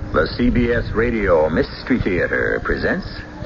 The CBS Radio Mystery Theater presents...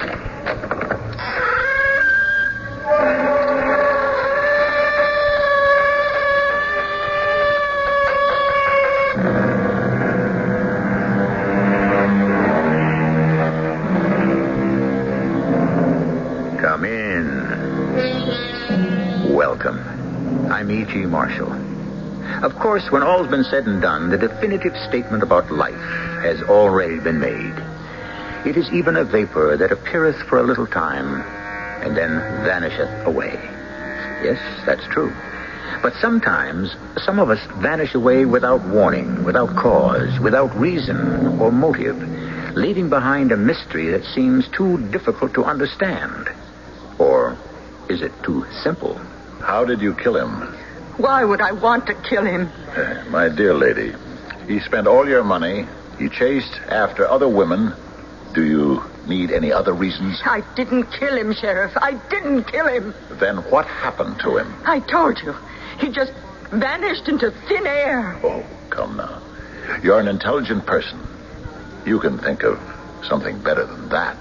Come in. Welcome. I'm E.G. Marshall. Of course, when all's been said and done, the definitive statement about life has already been made. It is even a vapor that appeareth for a little time, and then vanisheth away. Yes, that's true. But sometimes, some of us vanish away without warning, without cause, without reason or motive, leaving behind a mystery that seems too difficult to understand. Or is it too simple? How did you kill him? Why would I want to kill him? My dear lady, he spent all your money. He chased after other women. Do you need any other reasons? I didn't kill him, Sheriff. I didn't kill him. Then what happened to him? I told you. He just vanished into thin air. Oh, come now. You're an intelligent person. You can think of something better than that.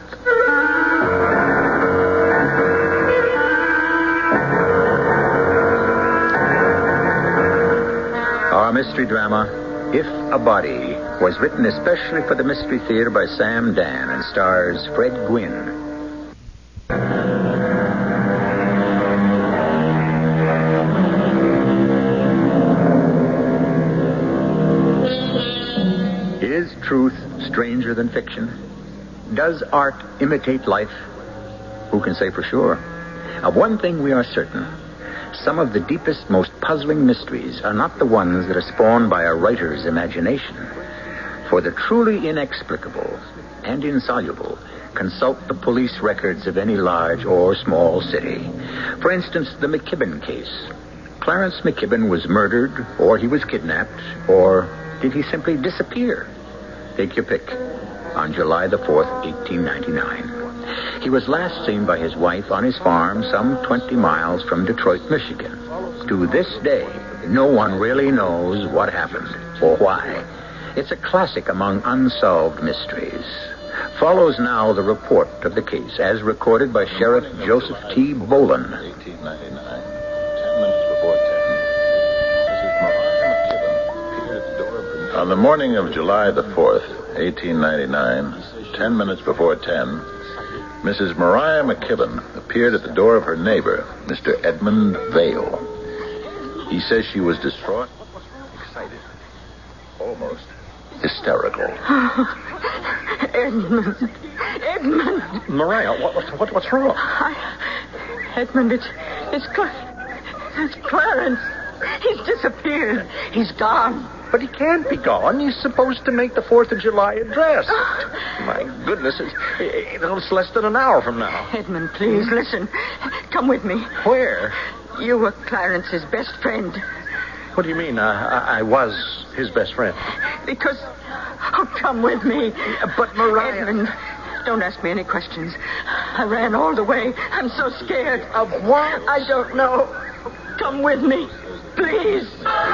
Our mystery drama, If a Body, was written especially for the Mystery Theater by Sam Dan and stars Fred Gwynne. Is truth stranger than fiction? Does art imitate life? Who can say for sure? Of one thing we are certain. Some of the deepest, most puzzling mysteries are not the ones that are spawned by a writer's imagination. For the truly inexplicable and insoluble, consult the police records of any large or small city. For instance, the McKibben case. Clarence McKibben was murdered, or he was kidnapped, or did he simply disappear? Take your pick. On July the 4th, 1899. He was last seen by his wife on his farm some 20 miles from Detroit, Michigan. To this day, no one really knows what happened or why. It's a classic among unsolved mysteries. Follows now the report of the case as recorded by Sheriff Joseph T. Boland. 1899, 10 minutes before 10. On the morning of July the 4th, 1899, 10 minutes before 10, Mrs. Mariah McKibben appeared at the door of her neighbor, Mr. Edmund Vale. He says she was distraught, excited, almost hysterical. Edmund. Mariah, what's wrong? Edmund, it's Clarence. He's disappeared. He's gone. But he can't be gone. He's supposed to make the 4th of July address. My goodness, it's less than an hour from now. Edmund, please, listen. Come with me. Where? You were Clarence's best friend. What do you mean? I was his best friend. Because... Oh, come with me. But Mariah... Edmund, don't ask me any questions. I ran all the way. I'm so scared. Of what? I don't know. Come with me, please.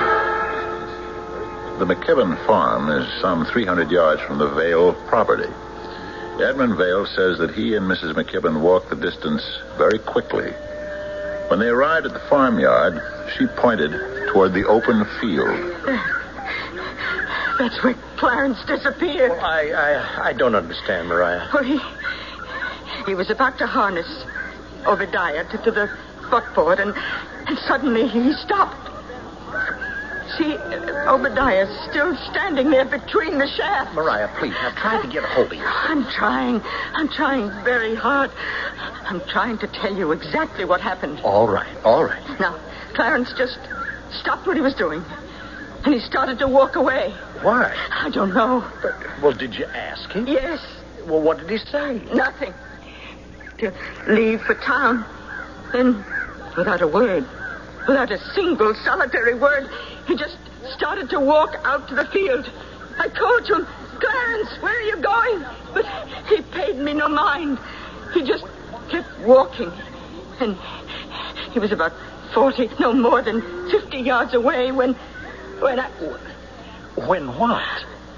The McKibben farm is some 300 yards from the Vale property. Edmund Vale says that he and Mrs. McKibben walked the distance very quickly. When they arrived at the farmyard, she pointed toward the open field. That's where Clarence disappeared. Well, I don't understand, Mariah. Well, he was about to harness Obadiah to the buckboard, and suddenly he stopped. See, Obadiah's still standing there between the shafts. Mariah, please, I'm trying to get a hold of you. I'm trying very hard. I'm trying to tell you exactly what happened. All right. Now, Clarence just stopped what he was doing, and he started to walk away. Why? I don't know. Well, did you ask him? Yes. Well, what did he say? Nothing. To leave for town. Then, without a word, without a single solitary word, he just started to walk out to the field. I called to him, Clarence, where are you going? But he paid me no mind. He just kept walking. And he was about 40, no more than 50 yards away when I... When what?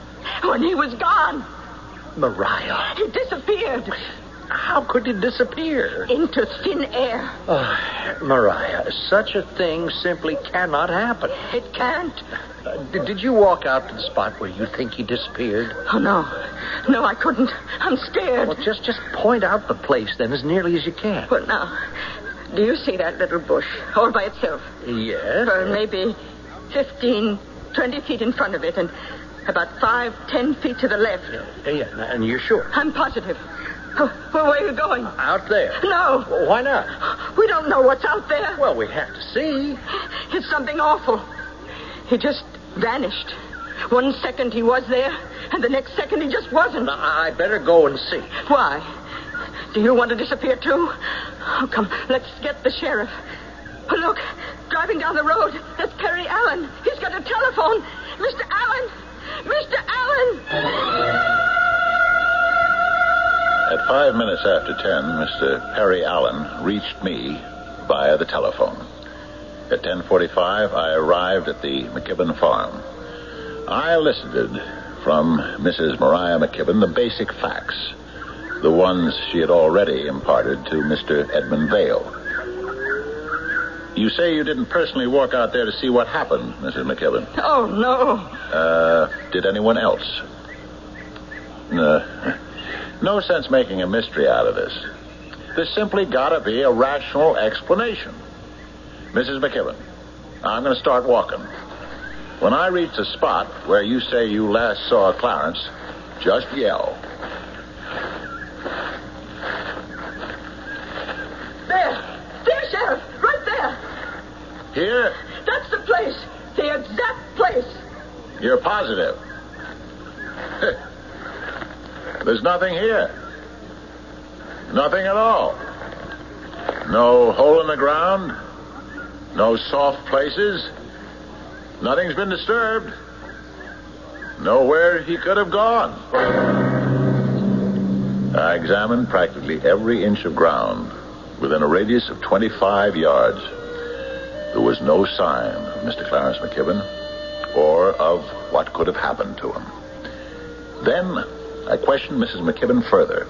when he was gone. Mariah, He disappeared how could he disappear? into thin air. Mariah, such a thing simply cannot happen. It can't. Did you walk out to the spot where you think he disappeared? Oh, no. No, I couldn't. I'm scared. Well, just point out the place, then, as nearly as you can. Well, now, do you see that little bush all by itself? Yes. Maybe 15, 20 feet in front of it and about 5, 10 feet to the left. Yeah, and you're sure? I'm positive. Oh, well, where are you going? Out there. No. Well, why not? We don't know what's out there. Well, we have to see. It's something awful. He just vanished. 1 second he was there, and the next second he just wasn't. I better go and see. Why? Do you want to disappear, too? Oh, come, let's get the sheriff. Oh, look, driving down the road, that's Perry Allen. He's got a telephone. Mr. Allen! Mr. Allen! At 5 minutes after 10, Mr. Perry Allen reached me via the telephone. At 10:45, I arrived at the McKibben farm. I elicited from Mrs. Mariah McKibben the basic facts, the ones she had already imparted to Mr. Edmund Vale. You say you didn't personally walk out there to see what happened, Mrs. McKibben. Oh, no. Did anyone else? No sense making a mystery out of this. There's simply got to be a rational explanation. Mrs. McKibben, I'm going to start walking. When I reach the spot where you say you last saw Clarence, just yell. There, Sheriff, right there. Here? That's the place, the exact place. You're positive? There's nothing here. Nothing at all. No hole in the ground. No soft places. Nothing's been disturbed. Nowhere he could have gone. I examined practically every inch of ground within a radius of 25 yards. There was no sign of Mr. Clarence McKibben or of what could have happened to him. Then I questioned Mrs. McKibben further.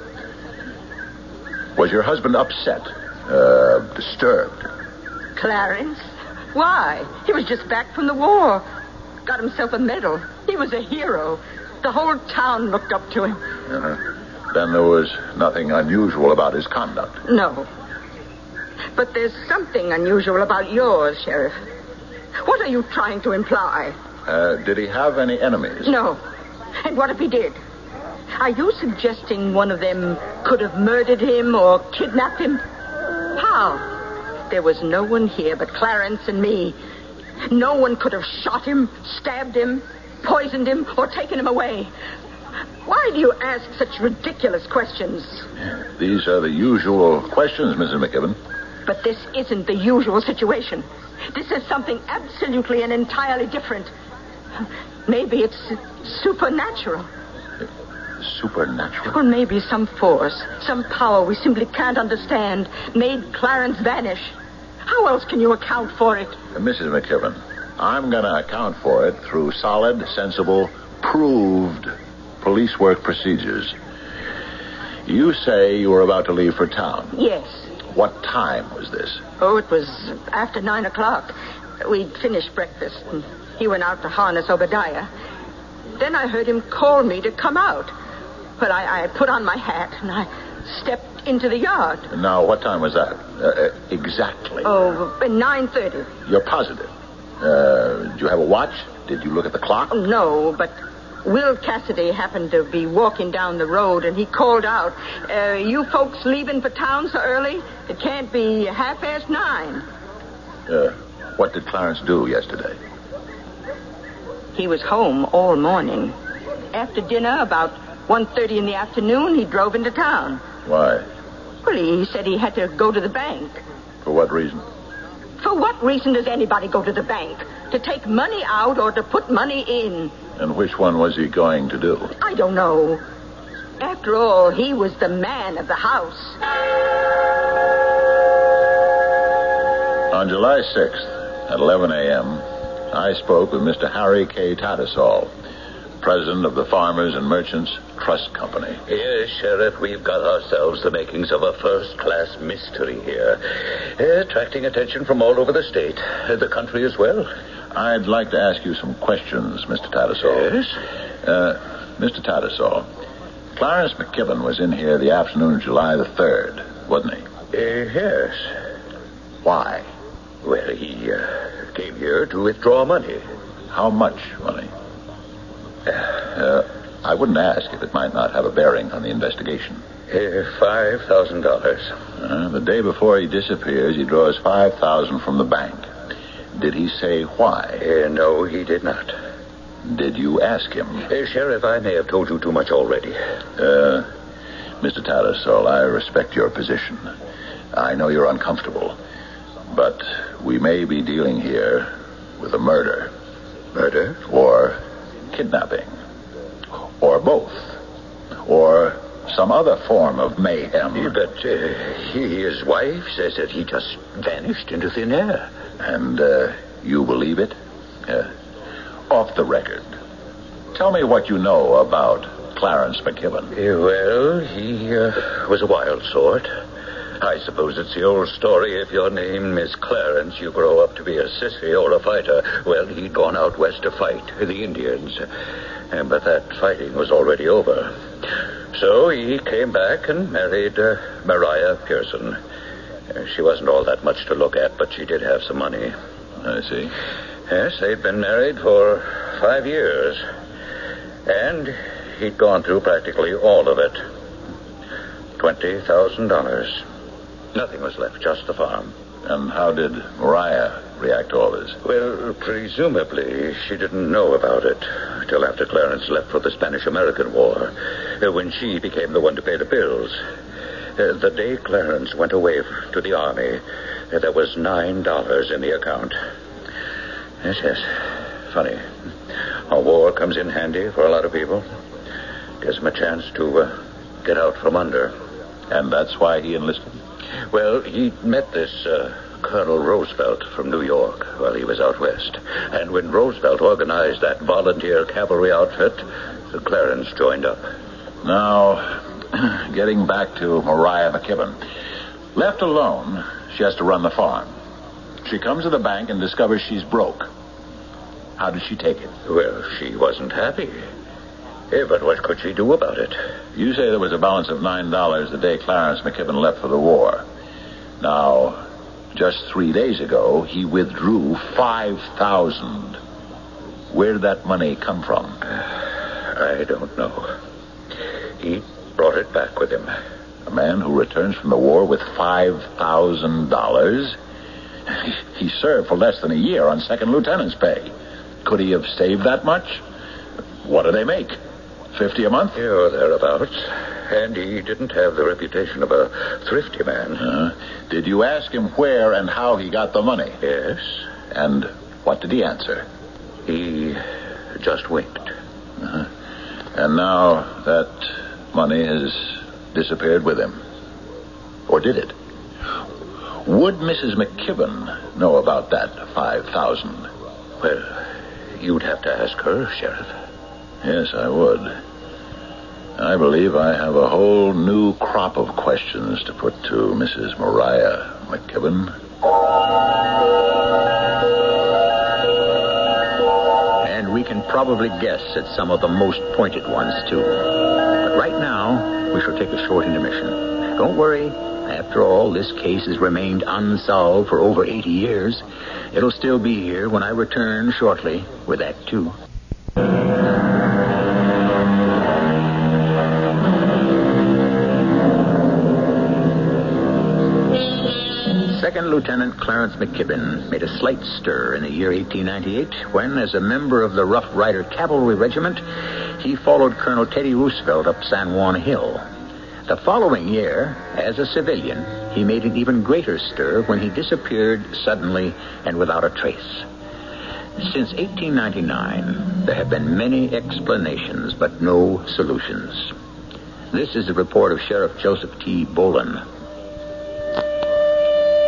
Was your husband upset? Disturbed? Clarence? Why? He was just back from the war. Got himself a medal. He was a hero. The whole town looked up to him. Then there was nothing unusual about his conduct. No. But there's something unusual about yours, Sheriff. What are you trying to imply? Did he have any enemies? No. And what if he did? Are you suggesting one of them could have murdered him or kidnapped him? How? There was no one here but Clarence and me. No one could have shot him, stabbed him, poisoned him, or taken him away. Why do you ask such ridiculous questions? These are the usual questions, Mrs. McKibben. But this isn't the usual situation. This is something absolutely and entirely different. Maybe it's supernatural. Supernatural? Or maybe some force, some power we simply can't understand made Clarence vanish. How else can you account for it? Mrs. McKibben, I'm going to account for it through solid, sensible, proved police work procedures. You say you were about to leave for town. Yes. What time was this? Oh, it was after 9 o'clock. We'd finished breakfast, and he went out to harness Obadiah. Then I heard him call me to come out. But I put on my hat, and I stepped into the yard. Now, what time was that? Exactly. Oh, 9:30. You're positive? Did you have a watch? Did you look at the clock? No, but Will Cassidy happened to be walking down the road, and he called out, you folks leaving for town so early? It can't be 9:30. What did Clarence do yesterday? He was home all morning. After dinner, about 1:30 in the afternoon, he drove into town. Why? Well, he said he had to go to the bank. For what reason? For what reason does anybody go to the bank? To take money out or to put money in? And which one was he going to do? I don't know. After all, he was the man of the house. On July 6th, at 11 a.m., I spoke with Mr. Harry K. Tattersall, president of the Farmers and Merchants Trust Company. Yes, Sheriff, we've got ourselves the makings of a first-class mystery here. Attracting attention from all over the state, the country as well. I'd like to ask you some questions, Mr. Tattersall. Yes? Mr. Tattersall, Clarence McKibben was in here the afternoon of July the 3rd, wasn't he? Yes. Why? Well, he came here to withdraw money. How much money? I wouldn't ask if it might not have a bearing on the investigation. $5,000. The day before he disappears, he draws $5,000 from the bank. Did he say why? No, he did not. Did you ask him? Sheriff, I may have told you too much already. Mr. Tattersall, I respect your position. I know you're uncomfortable, but we may be dealing here with a murder. Murder? Or kidnapping. Or both. Or some other form of mayhem. But his wife says that he just vanished into thin air. And you believe it? Off the record. Tell me what you know about Clarence McKibben. Well, he was a wild sort. I suppose it's the old story. If your name is Clarence, you grow up to be a sissy or a fighter. Well, he'd gone out west to fight the Indians. But that fighting was already over. So he came back and married Maria Pearson. She wasn't all that much to look at, but she did have some money. I see. Yes, they'd been married for 5 years. And he'd gone through practically all of it. $20,000. Nothing was left, just the farm. And how did Maria react to all this? Well, presumably she didn't know about it till after Clarence left for the Spanish-American War, when she became the one to pay the bills. The day Clarence went away to the army, there was $9 in the account. Yes. Funny. A war comes in handy for a lot of people. Gives them a chance to get out from under. And that's why he enlisted? Well, he met this Colonel Roosevelt from New York while he was out west. And when Roosevelt organized that volunteer cavalry outfit, Clarence joined up. Now, getting back to Maria McKibben. Left alone, she has to run the farm. She comes to the bank and discovers she's broke. How did she take it? Well, she wasn't happy. But what could she do about it? You say there was a balance of $9 the day Clarence McKibben left for the war. Now, just 3 days ago, he withdrew $5,000. Where did that money come from? I don't know. He brought it back with him. A man who returns from the war with $5,000? He served for less than a year on second lieutenant's pay. Could he have saved that much? What do they make? $50 a month? Yeah, thereabouts. And he didn't have the reputation of a thrifty man. Did you ask him where and how he got the money? Yes. And what did he answer? He just winked. And now that money has disappeared with him. Or did it? Would Mrs. McKibben know about that $5,000? Well, you'd have to ask her, Sheriff. Yes, I would. I believe I have a whole new crop of questions to put to Mrs. Maria McKibben. And we can probably guess at some of the most pointed ones, too. But right now, we shall take a short intermission. Don't worry. After all, this case has remained unsolved for over 80 years. It'll still be here when I return shortly with Act 2. Second Lieutenant Clarence McKibben made a slight stir in the year 1898 when, as a member of the Rough Rider Cavalry Regiment, he followed Colonel Teddy Roosevelt up San Juan Hill. The following year, as a civilian, he made an even greater stir when he disappeared suddenly and without a trace. Since 1899, there have been many explanations, but no solutions. This is the report of Sheriff Joseph T. Boland.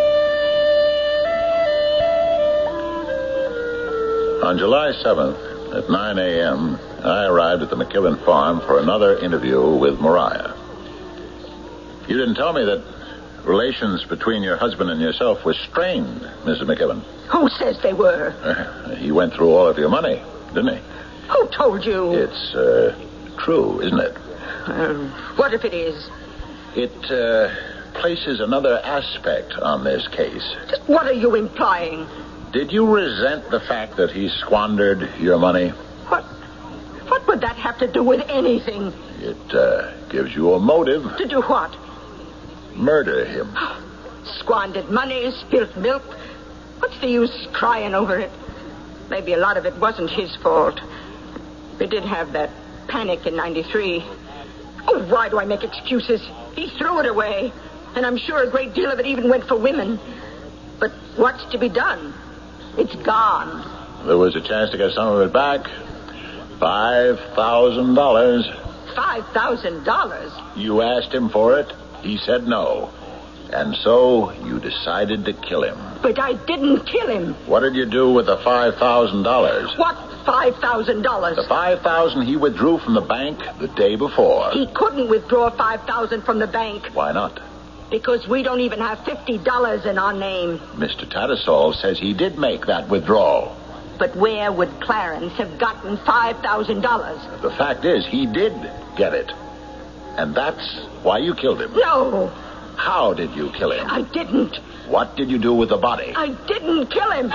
On July 7th, At 9 a.m., I arrived at the McKibben farm for another interview with Mariah. You didn't tell me that relations between your husband and yourself were strained, Mrs. McKibben. Who says they were? He went through all of your money, didn't he? Who told you? It's true, isn't it? What if it is? It places another aspect on this case. Just what are you implying? Did you resent the fact that he squandered your money? What would that have to do with anything? It gives you a motive. To do what? Murder him. Squandered money, spilt milk. What's the use crying over it? Maybe a lot of it wasn't his fault. We did have that panic in 93. Oh, why do I make excuses? He threw it away. And I'm sure a great deal of it even went for women. But what's to be done? It's gone. There was a chance to get some of it back. $5,000. $5,000? You asked him for it. He said no. And so you decided to kill him. But I didn't kill him. What did you do with the $5,000? What $5,000? The $5,000 he withdrew from the bank the day before. He couldn't withdraw $5,000 from the bank. Why not? Because we don't even have $50 in our name. Mr. Tattersall says he did make that withdrawal. But where would Clarence have gotten $5,000? The fact is, he did get it. And that's why you killed him. No. How did you kill him? I didn't. What did you do with the body? I didn't kill him.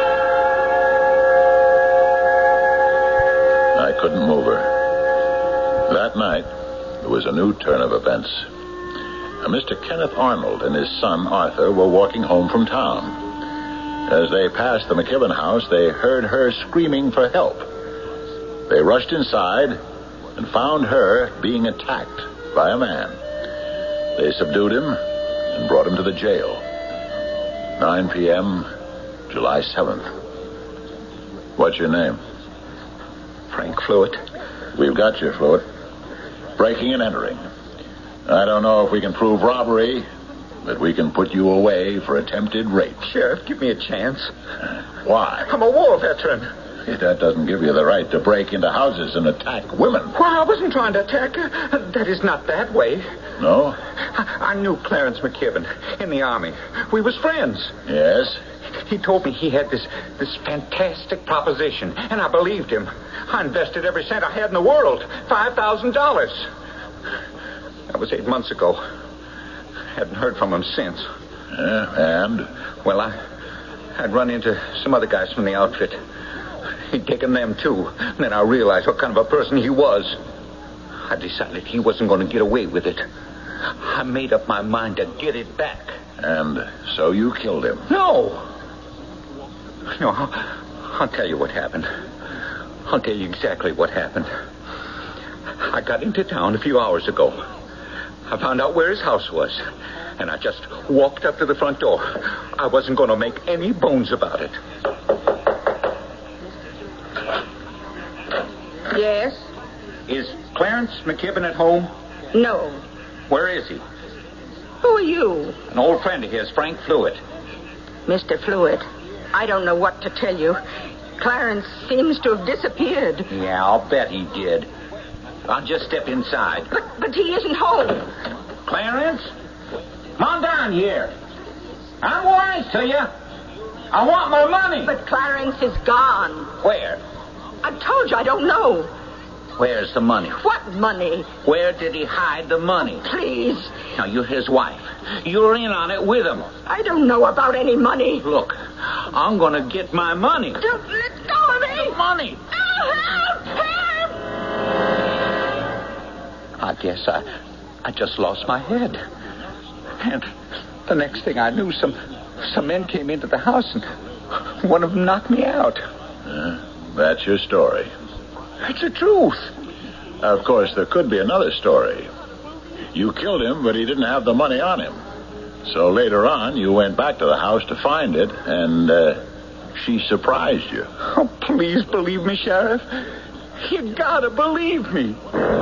I couldn't move her. That night, there was a new turn of events. Mr. Kenneth Arnold and his son, Arthur, were walking home from town. As they passed the McKibben house, they heard her screaming for help. They rushed inside and found her being attacked by a man. They subdued him and brought him to the jail. 9 p.m., July 7th. What's your name? Frank Fluitt. We've got you, Fluitt. Breaking and entering. I don't know if we can prove robbery, but we can put you away for attempted rape. Sheriff, give me a chance. Why? I'm a war veteran. That doesn't give you the right to break into houses and attack women. Well, I wasn't trying to attack her. That is not that way. No? I knew Clarence McKibben in the Army. We was friends. Yes? He told me he had this fantastic proposition, and I believed him. I invested every cent I had in the world, $5,000. That was 8 months ago. Hadn't heard from him since. And? Well, I'd run into some other guys from the outfit. He'd taken them, too. And then I realized what kind of a person he was. I decided he wasn't going to get away with it. I made up my mind to get it back. And so you killed him? No, I'll tell you what happened. I'll tell you exactly what happened. I got into town a few hours ago. I found out where his house was, and I just walked up to the front door. I wasn't going to make any bones about it. Yes? Is Clarence McKibben at home? No. Where is he? Who are you? An old friend of his, Frank Fluitt. Mr. Fluitt, I don't know what to tell you. Clarence seems to have disappeared. Yeah, I'll bet he did. I'll just step inside. But he isn't home. Clarence? Come on down here. I'm wise to you. I want my money. But Clarence is gone. Where? I told you I don't know. Where's the money? What money? Where did he hide the money? Please. Now, you're his wife. You're in on it with him. I don't know about any money. Look, I'm going to get my money. Don't let go of me. Money. Oh, help! I guess I just lost my head. And the next thing I knew, some men came into the house and one of them knocked me out. That's your story. It's the truth. Of course, there could be another story. You killed him, but he didn't have the money on him. So later on, you went back to the house to find it, and she surprised you. Oh, please believe me, Sheriff. You gotta believe me.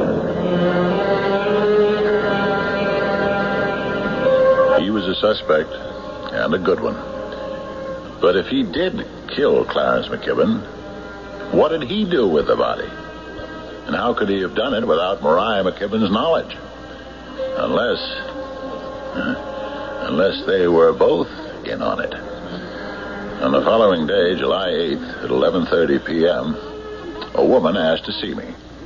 He was a suspect, and a good one. But if he did kill Clarence McKibben, What did he do with the body? And how could he have done it without Maria McKibben's knowledge? Unless they were both in on it. On the following day, July 8th, at 11:30 p.m., a woman asked to see me.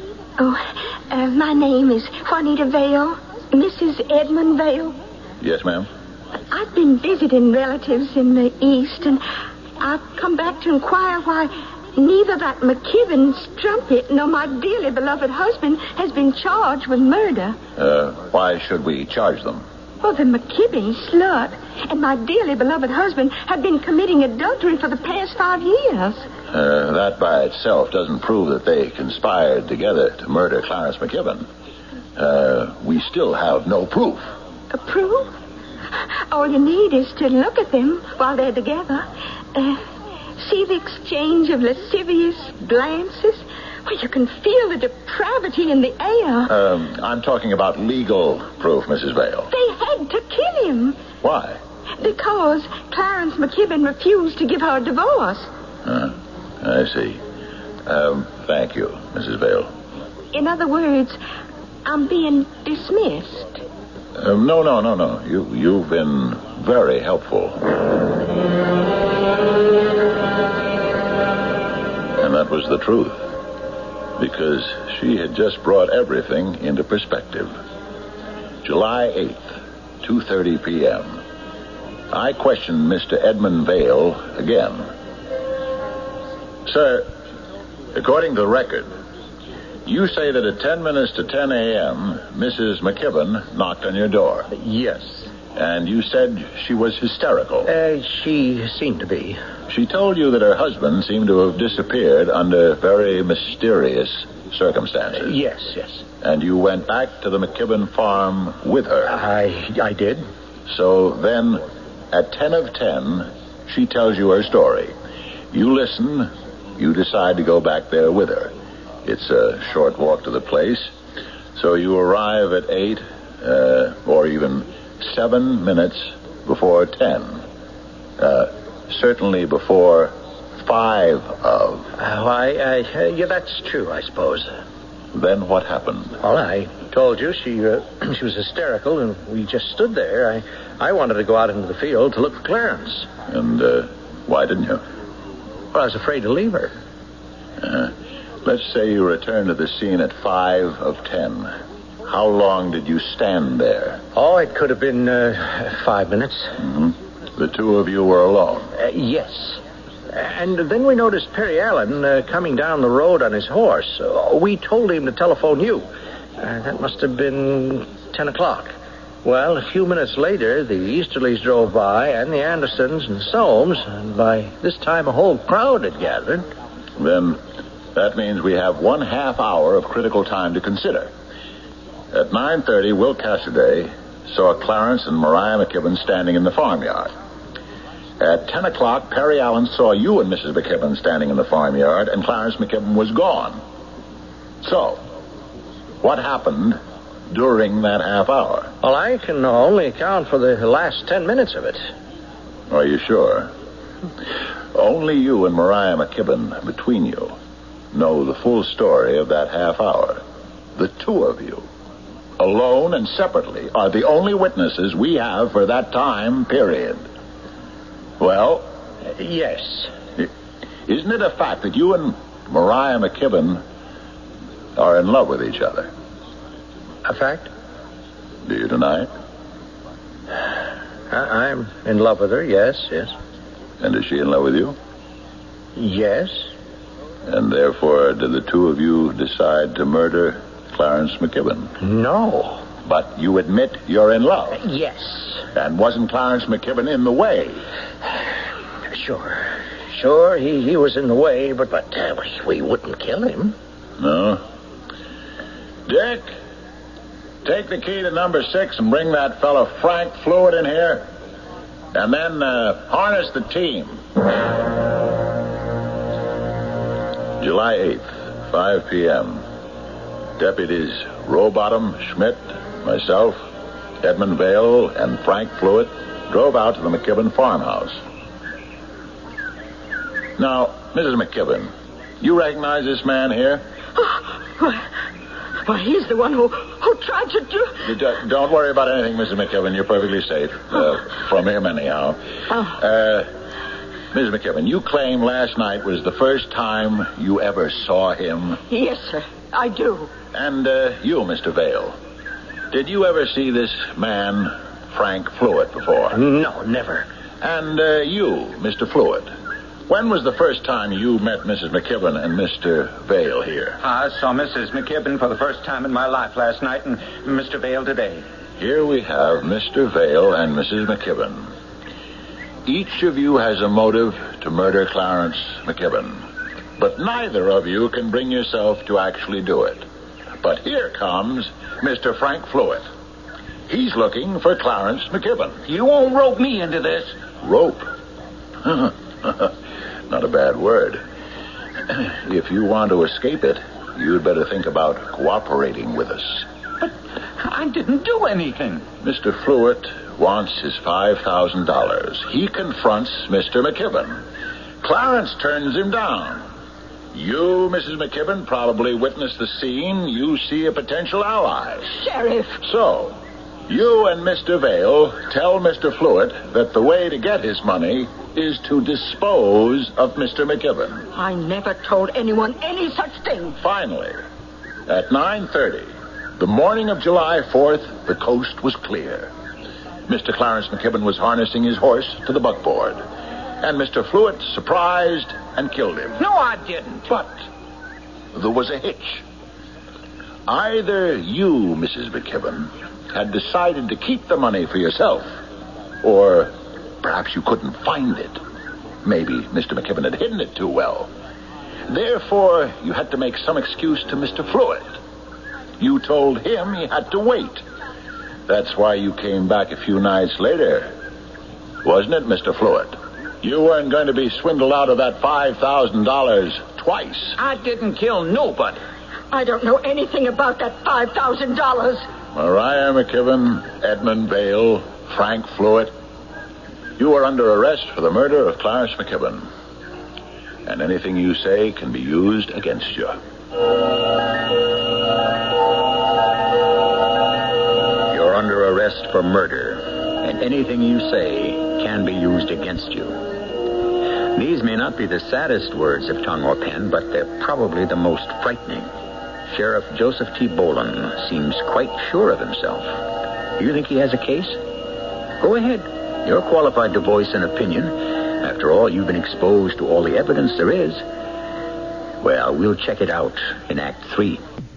My name is Juanita Vale, Mrs. Edmund Vale. Yes, ma'am? I've been visiting relatives in the East, and I've come back to inquire why neither that McKibben strumpet nor my dearly beloved husband has been charged with murder. Why should we charge them? Well, the McKibben slut and my dearly beloved husband have been committing adultery for the past 5 years. That by itself doesn't prove that they conspired together to murder Clarence McKibben. We still have no proof. A proof? All you need is to look at them while they're together. See the exchange of lascivious glances? Well, you can feel the depravity in the air. I'm talking about legal proof, Mrs. Vale. They had to kill him. Why? Because Clarence McKibben refused to give her a divorce. I see. Thank you, Mrs. Vale. In other words, I'm being dismissed. No. You've been very helpful. And that was the truth. Because she had just brought everything into perspective. July 8th, 2:30 p.m. I questioned Mr. Edmund Vale again. Sir, according to the record, you say that at 10 minutes to 10 a.m., Mrs. McKibben knocked on your door. Yes. And you said she was hysterical. She seemed to be. She told you that her husband seemed to have disappeared under very mysterious circumstances. Yes. And you went back to the McKibben farm with her. I did. So then, at 10 of 10, she tells you her story. You listen. You decide to go back there with her. It's a short walk to the place. So you arrive at 8, or even 7 minutes before 10. Certainly before 5 of. Yeah, that's true, I suppose. Then what happened? Well, I told you she was hysterical, and we just stood there. I wanted to go out into the field to look for Clarence. And why didn't you? Well, I was afraid to leave her. Let's say you returned to the scene at 5 of 10. How long did you stand there? Oh, it could have been 5 minutes. Mm-hmm. The two of you were alone? Yes. And then we noticed Perry Allen coming down the road on his horse. We told him to telephone you. That must have been 10 o'clock. Well, a few minutes later, the Easterlys drove by, and the Andersons and Soames, and by this time a whole crowd had gathered. Then that means we have 1/2 hour of critical time to consider. At 9:30, Will Cassidy saw Clarence and Maria McKibben standing in the farmyard. At 10 o'clock, Perry Allen saw you and Mrs. McKibben standing in the farmyard, and Clarence McKibben was gone. So, what happened during that half hour? Well, I can only account for the last 10 minutes of it. Are you sure? Only you and Maria McKibben, between you, know the full story of that half hour. The two of you, alone and separately, are the only witnesses we have for that time period. Well? Yes. Isn't it a fact that you and Maria McKibben are in love with each other? A fact? Do you deny it? I'm in love with her, yes. And is she in love with you? Yes. And therefore, did the two of you decide to murder Clarence McKibben? No. But you admit you're in love? Yes. And wasn't Clarence McKibben in the way? Sure, he was in the way, but we wouldn't kill him. No. Dick, take the key to number 6 and bring that fellow Frank Fluid in here. And then harness the team. July 8th, 5 p.m. Deputies Rowbottom, Schmidt, myself, Edmund Vale, and Frank Fluid drove out to the McKibben farmhouse. Now, Mrs. McKibben, You recognize this man here? Why, he's the one who tried to do... Don't worry about anything, Mrs. McKibben. You're perfectly safe. From him, anyhow. Mrs. McKibben, you claim last night was the first time you ever saw him? Yes, sir. I do. And you, Mr. Vale, did you ever see this man, Frank Fluitt, before? No, never. And you, Mr. Fluitt, when was the first time you met Mrs. McKibben and Mr. Vale here? I saw Mrs. McKibben for the first time in my life last night and Mr. Vale today. Here we have Mr. Vale and Mrs. McKibben. Each of you has a motive to murder Clarence McKibben, but neither of you can bring yourself to actually do it. But here comes Mr. Frank Fluitt. He's looking for Clarence McKibben. You won't rope me into this. Rope? Not a bad word. If you want to escape it, you'd better think about cooperating with us. But I didn't do anything. Mr. Fluitt wants his $5,000. He confronts Mr. McKibben. Clarence turns him down. You, Mrs. McKibben, probably witnessed the scene. You see a potential ally. Sheriff! So, you and Mr. Vale tell Mr. Fluitt that the way to get his money is to dispose of Mr. McKibben. I never told anyone any such thing. Finally, at 9:30, the morning of July 4th, the coast was clear. Mr. Clarence McKibben was harnessing his horse to the buckboard, and Mr. Fluitt surprised and killed him. No, I didn't. But there was a hitch. Either you, Mrs. McKibben, had decided to keep the money for yourself, or perhaps you couldn't find it. Maybe Mr. McKibben had hidden it too well. Therefore, you had to make some excuse to Mr. Fluitt. You told him he had to wait. That's why you came back a few nights later. Wasn't it, Mr. Fluitt? You weren't going to be swindled out of that $5,000 twice. I didn't kill nobody. I don't know anything about that $5,000. Maria McKibben, Edmund Vale, Frank Fluitt, you are under arrest for the murder of Clarence McKibben. And anything you say can be used against you. You're under arrest for murder, and anything you say can be used against you. These may not be the saddest words of tongue or pen, but they're probably the most frightening. Sheriff Joseph T. Boland seems quite sure of himself. Do you think he has a case? Go ahead. You're qualified to voice an opinion. After all, you've been exposed to all the evidence there is. Well, we'll check it out in Act 3.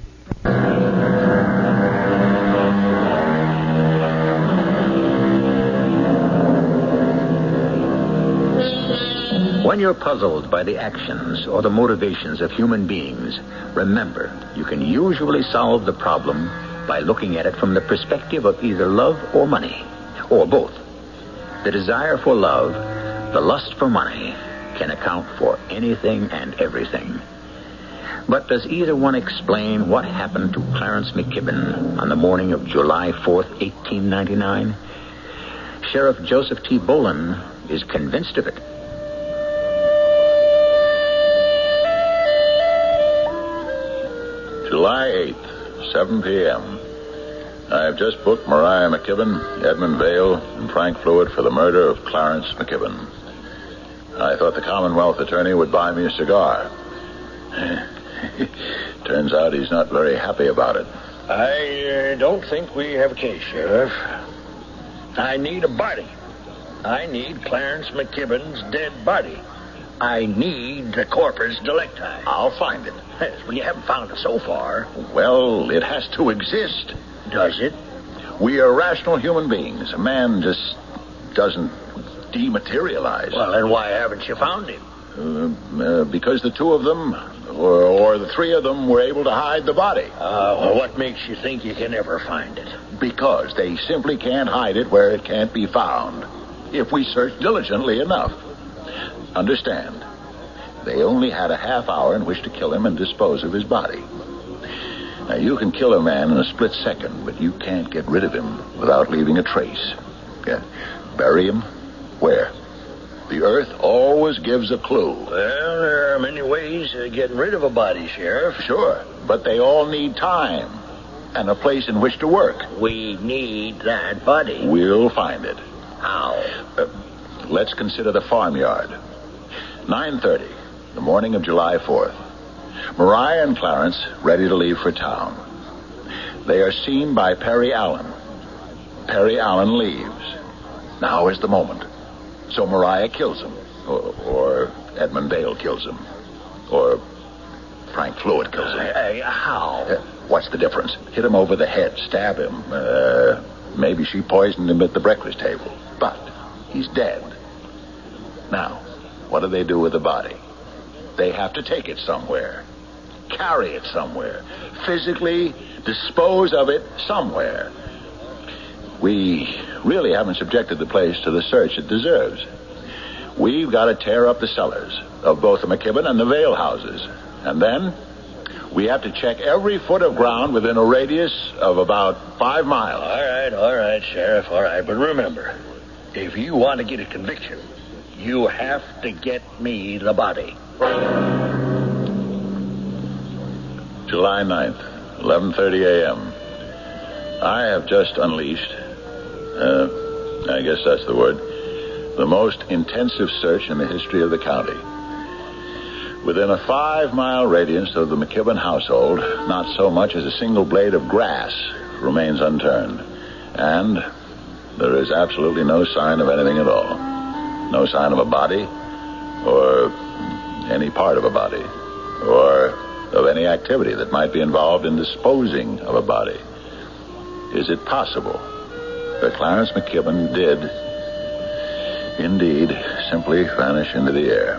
When you're puzzled by the actions or the motivations of human beings, remember, you can usually solve the problem by looking at it from the perspective of either love or money, or both. The desire for love, the lust for money, can account for anything and everything. But does either one explain what happened to Clarence McKibben on the morning of July 4th, 1899? Sheriff Joseph T. Boland is convinced of it. July 8th, 7 p.m. I've just booked Maria McKibben, Edmund Vale, and Frank Fluitt for the murder of Clarence McKibben. I thought the Commonwealth attorney would buy me a cigar. Turns out he's not very happy about it. I don't think we have a case, Sheriff. I need a body. I need Clarence McKibben's dead body. I need the corpus delicti. I'll find it. Yes, well, you haven't found it so far. Well, it has to exist. Does it? We are rational human beings. A man just doesn't dematerialize. Well, then why haven't you found him? Because the two of them, or the three of them, were able to hide the body. Well, what makes you think you can never find it? Because they simply can't hide it where it can't be found, if we search diligently enough. Understand, they only had a half hour in which to kill him and dispose of his body. Now, you can kill a man in a split second, but you can't get rid of him without leaving a trace. Yeah. Bury him? Where? The earth always gives a clue. Well, there are many ways of getting rid of a body, Sheriff. Sure, but they all need time and a place in which to work. We need that body. We'll find it. How? Let's consider the farmyard. 9:30, the morning of July 4th. Mariah and Clarence ready to leave for town. They are seen by Perry Allen. Perry Allen leaves. Now is the moment. So Mariah kills him. Or Edmund Dale kills him. Or Frank Fluitt kills him. How? What's the difference? Hit him over the head, stab him. Maybe she poisoned him at the breakfast table. But he's dead. Now, what do they do with the body? They have to take it somewhere. Carry it somewhere. Physically dispose of it somewhere. We really haven't subjected the place to the search it deserves. We've got to tear up the cellars of both the McKibben and the Vale houses. And then we have to check every foot of ground within a radius of about 5 miles. All right, Sheriff, all right. But remember, if you want to get a conviction, you have to get me the body. July 9th, 11:30 a.m. I have just unleashed, I guess that's the word, the most intensive search in the history of the county. Within a 5-mile radius of the McKibben household, not so much as a single blade of grass remains unturned. And there is absolutely no sign of anything at all. No sign of a body, or any part of a body, or of any activity that might be involved in disposing of a body. Is it possible that Clarence McKibben did indeed simply vanish into the air?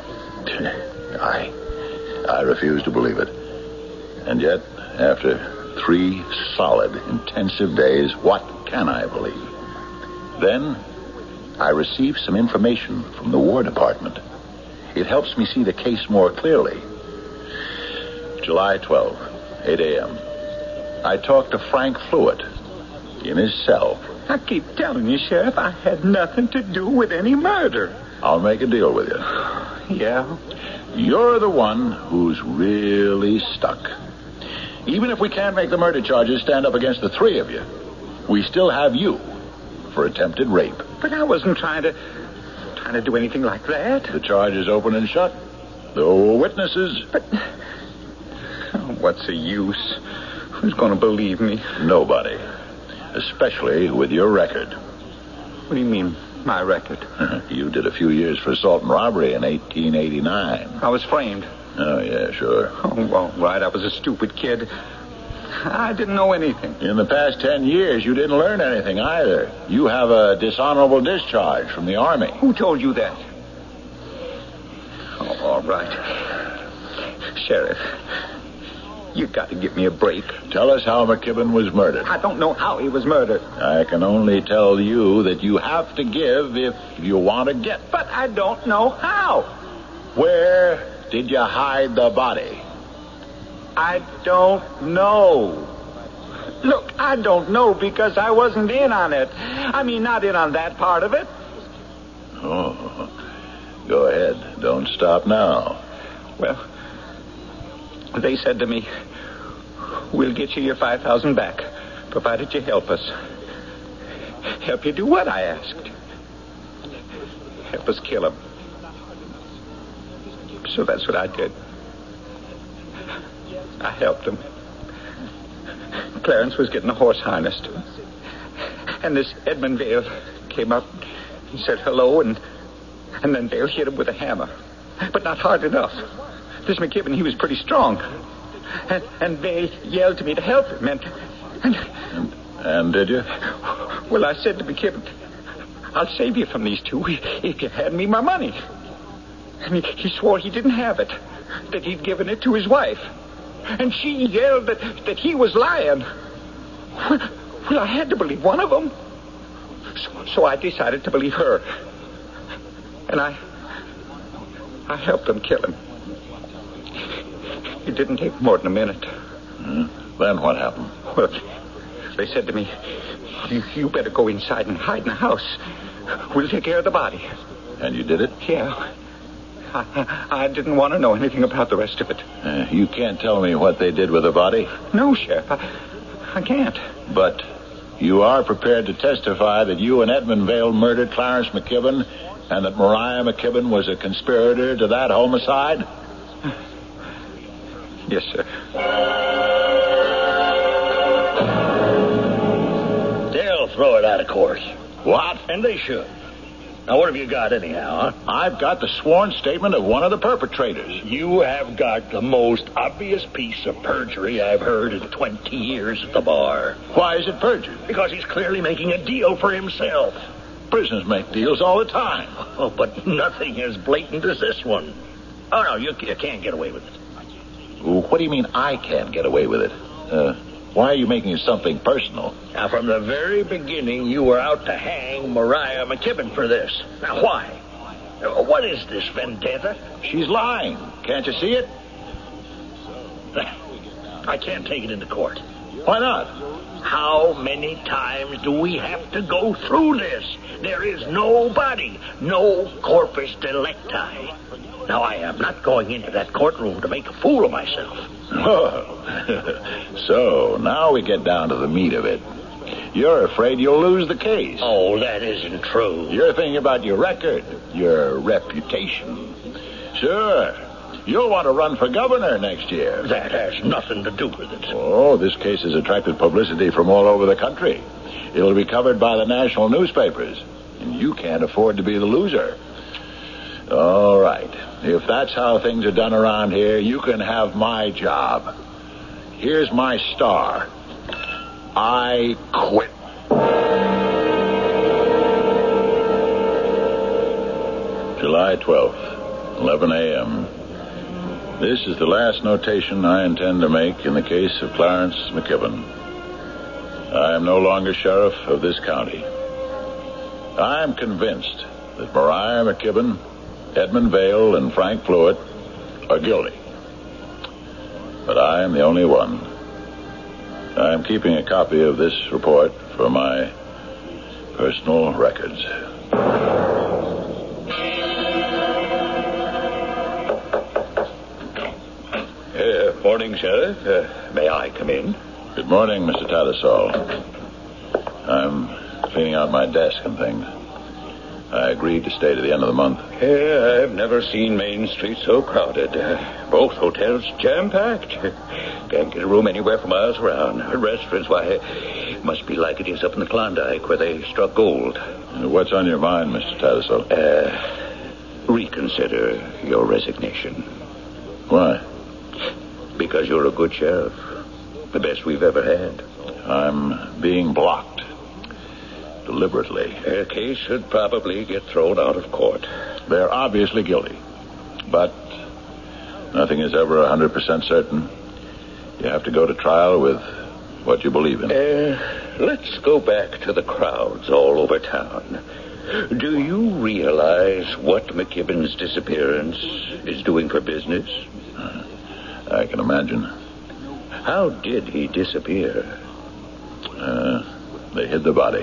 I refuse to believe it. And yet, after 3 solid, intensive days, what can I believe? Then I received some information from the War Department. It helps me see the case more clearly. July 12, 8 a.m. I talked to Frank Fluitt in his cell. I keep telling you, Sheriff, I had nothing to do with any murder. I'll make a deal with you. Yeah? You're the one who's really stuck. Even if we can't make the murder charges stand up against the 3 of you, we still have you for attempted rape. But I wasn't trying to do anything like that. The charge is open and shut. There were witnesses. But what's the use? Who's going to believe me? Nobody. Especially with your record. What do you mean, my record? You did a few years for assault and robbery in 1889. I was framed. Oh, yeah, sure. Oh, all right. I was a stupid kid. I didn't know anything. In the past 10 years, you didn't learn anything either. You have a dishonorable discharge from the Army. Who told you that? Oh, all right. Sheriff, you got to give me a break. Tell us how McKibben was murdered. I don't know how he was murdered. I can only tell you that you have to give if you want to get. But I don't know how. Where did you hide the body? I don't know. Look, I don't know because I wasn't in on it. I mean, not in on that part of it. Oh, go ahead. Don't stop now. Well, they said to me, we'll get you your $5,000 back, provided you help us. Help you do what, I asked. Help us kill him. So that's what I did. I helped him. Clarence was getting a horse harnessed. And this Edmund Vale came up and said hello, and then Vale hit him with a hammer. But not hard enough. This McKibben, he was pretty strong. And Vale yelled to me to help him, And did you? Well, I said to McKibben, I'll save you from these 2 if you hand me my money. And he swore he didn't have it, that he'd given it to his wife. And she yelled that he was lying. Well, I had to believe one of them. So I decided to believe her. And I helped them kill him. It didn't take more than a minute. Then what happened? Well, they said to me, you better go inside and hide in the house. We'll take care of the body. And you did it? Yeah. I didn't want to know anything about the rest of it. You can't tell me what they did with the body? No, Sheriff. I can't. But you are prepared to testify that you and Edmund Vale murdered Clarence McKibben and that Mariah McKibben was a conspirator to that homicide? Yes, sir. They'll throw it out of court. What? And they should. Now, what have you got anyhow, huh? I've got the sworn statement of one of the perpetrators. You have got the most obvious piece of perjury I've heard in 20 years at the bar. Why is it perjury? Because he's clearly making a deal for himself. Prisoners make deals all the time. Oh, but nothing as blatant as this one. Oh, no, you can't get away with it. What do you mean I can't get away with it? Why are you making it something personal? Now, from the very beginning, you were out to hang Mariah McKibben for this. Now, why? What is this vendetta? She's lying. Can't you see it? I can't take it into court. Why not? How many times do we have to go through this? There is no body, no corpus delicti. Now, I am not going into that courtroom to make a fool of myself. Oh. So, now we get down to the meat of it. You're afraid you'll lose the case. Oh, that isn't true. You're thinking about your record, your reputation. Sure. You'll want to run for governor next year. That has nothing to do with it. Oh, this case has attracted publicity from all over the country. It'll be covered by the national newspapers. And you can't afford to be the loser. All right. If that's how things are done around here, you can have my job. Here's my star. I quit. July 12th, 11 a.m. This is the last notation I intend to make in the case of Clarence McKibben. I am no longer sheriff of this county. I am convinced that Mariah McKibben, Edmund Vale, and Frank Fluitt are guilty. But I am the only one. I am keeping a copy of this report for my personal records. Morning, Sheriff. May I come in? Good morning, Mr. Tattersall. I'm cleaning out my desk and things. I agreed to stay to the end of the month. I've never seen Main Street so crowded. Both hotels jam-packed. Can't get a room anywhere for miles around. Restaurants, why, it must be like it is up in the Klondike where they struck gold. What's on your mind, Mr. Tattersall? Reconsider your resignation. Why? Because you're a good sheriff. The best we've ever had. I'm being blocked. Deliberately. Their case should probably get thrown out of court. They're obviously guilty. But nothing is ever 100% certain. You have to go to trial with what you believe in. Let's go back to the crowds all over town. Do you realize what McKibben's disappearance is doing for business? I can imagine. How did he disappear? They hid the body.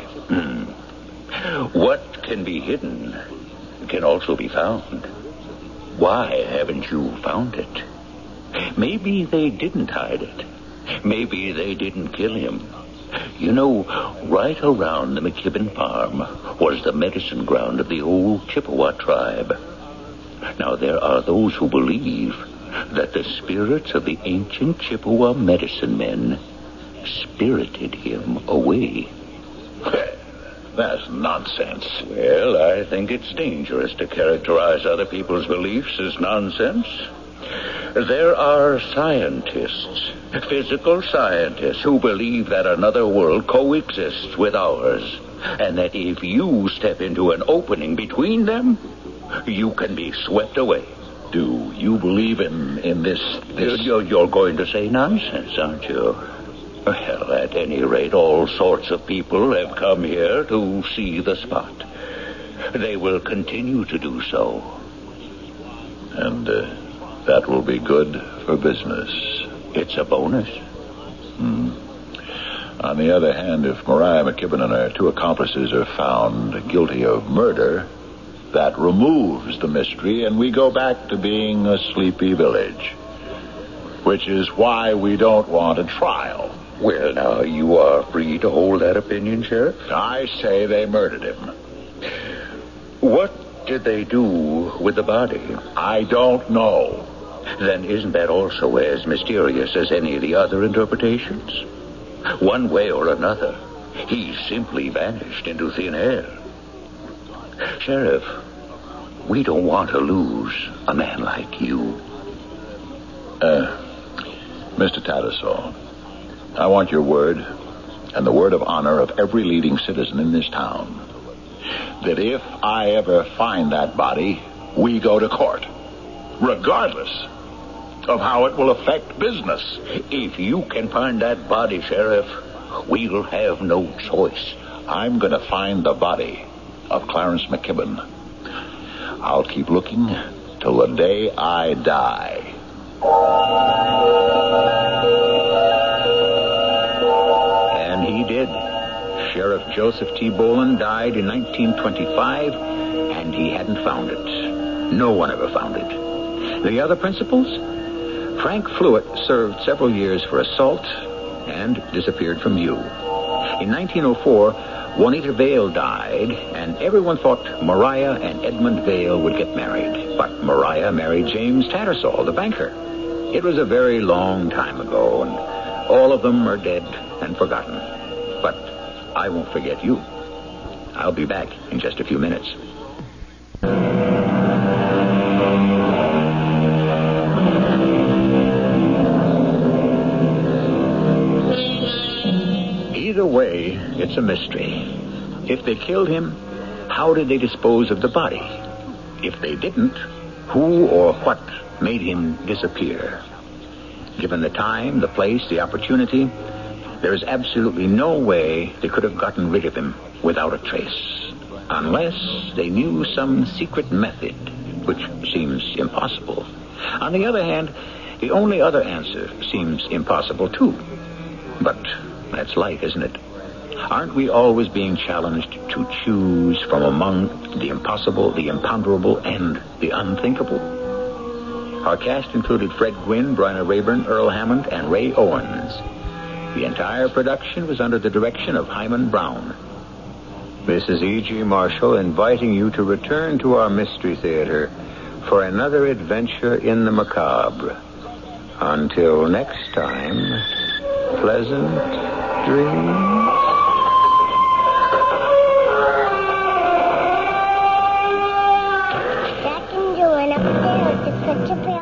What can be hidden can also be found. Why haven't you found it? Maybe they didn't hide it. Maybe they didn't kill him. You know, right around the McKibben farm was the medicine ground of the old Chippewa tribe. Now, there are those who believe that the spirits of the ancient Chippewa medicine men spirited him away. That's nonsense. Well, I think it's dangerous to characterize other people's beliefs as nonsense. There are scientists, physical scientists, who believe that another world coexists with ours, and that if you step into an opening between them, you can be swept away. Do you believe in this? You're going to say nonsense, aren't you? Well, at any rate, all sorts of people have come here to see the spot. They will continue to do so. And that will be good for business. It's a bonus. On the other hand, if Mariah McKibben and her two accomplices are found guilty of murder, That removes the mystery, and we go back to being a sleepy village. Which is why we don't want a trial. Well, now, you are free to hold that opinion, Sheriff. I say they murdered him. What did they do with the body? I don't know. Then isn't that also as mysterious as any of the other interpretations? One way or another, he simply vanished into thin air. Sheriff, we don't want to lose a man like you. Mr. Tattersall, I want your word, and the word of honor of every leading citizen in this town, that if I ever find that body, we go to court, regardless of how it will affect business. If you can find that body, Sheriff, we'll have no choice. I'm going to find the body of Clarence McKibben. I'll keep looking till the day I die. And he did. Sheriff Joseph T. Boland died in 1925, and he hadn't found it. No one ever found it. The other principals? Frank Fluitt served several years for assault and disappeared from view. In 1904, Juanita Vale died, and everyone thought Maria and Edmund Vale would get married. But Maria married James Tattersall, the banker. It was a very long time ago, and all of them are dead and forgotten. But I won't forget you. I'll be back in just a few minutes. Either way, it's a mystery. If they killed him, how did they dispose of the body? If they didn't, who or what made him disappear? Given the time, the place, the opportunity, there is absolutely no way they could have gotten rid of him without a trace. Unless they knew some secret method, which seems impossible. On the other hand, the only other answer seems impossible, too. But that's life, isn't it? Aren't we always being challenged to choose from among the impossible, the imponderable, and the unthinkable? Our cast included Fred Gwynne, Bryna Rayburn, Earl Hammond, and Ray Owens. The entire production was under the direction of Hyman Brown. This is E.G. Marshall inviting you to return to our Mystery Theater for another adventure in the macabre. Until next time, pleasant dreams.